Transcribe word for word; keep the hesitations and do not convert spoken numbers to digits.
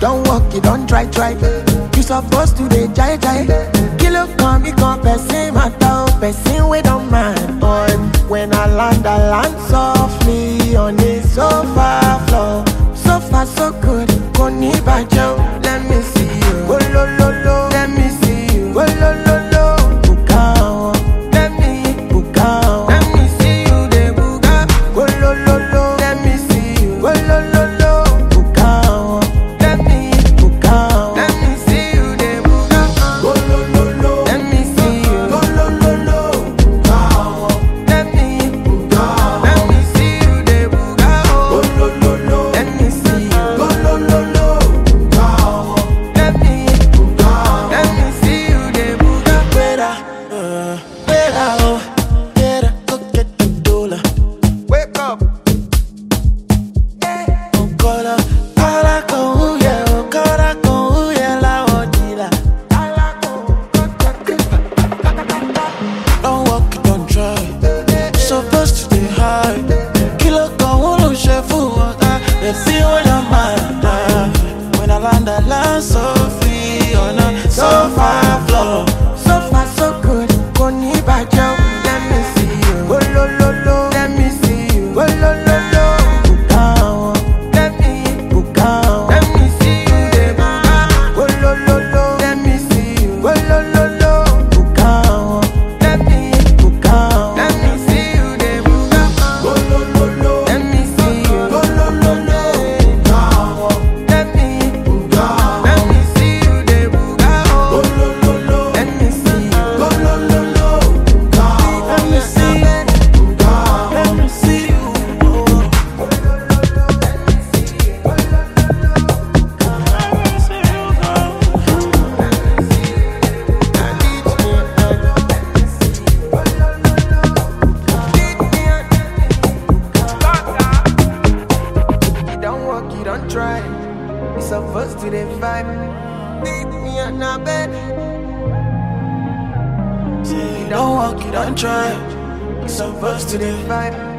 don't walk, you don't try, try. You supposed to dey jai jai. Kilo come, me come, person matter, person we don't mind. But when I land, I land softly on the sofa floor. So far so good, koni bajo. Let me see you, go lo lo lo. Let me see you, go lo lo lo. Bukao, let me bukao. Let me see you, de buka. Go lo lo lo. Let me see you, go lo lo lo. Bukao, let me bukao. Let me see you, de buka. Go lo lo lo. Let me see you, go lo lo lo. Bukao, let me bukao. Let me see you, de buka. Go lo lo lo. Let me see you, go lo lo lo. Bukao, let me bukao. Let me see you, de buka. Fuera, uh, fuera, oh, fuera, go get the dollar. Wake up. Okora, para con huye, okora con huye la odila. Don't walk, it, don't try. Supposed to stay high. Kilo con uno chef water. Let's see what I'm at. When I land, I land so free on a sofa floor. So far so good, koni bajo. Let me see you, go lo lo lo. Let me see you, go lo lo lo. Bukao, let me bukao. Let me see you, de buka. Go lo lo lo. Let me see you, go lo lo lo. Bukao, let me bukao. Let me see you, de buka. Go lo lo lo. Let me see you, go lo lo lo. Bukao, let me bukao. Let me see you, de buka. Go lo lo lo. Let me see you, go lo lo lo. Bukao, let me see you, bukao. Let me see you. You don't walk, you don't try. You supposed to the vibe. Beat me on the bed. You don't walk, you don't try. You supposed to the vibe.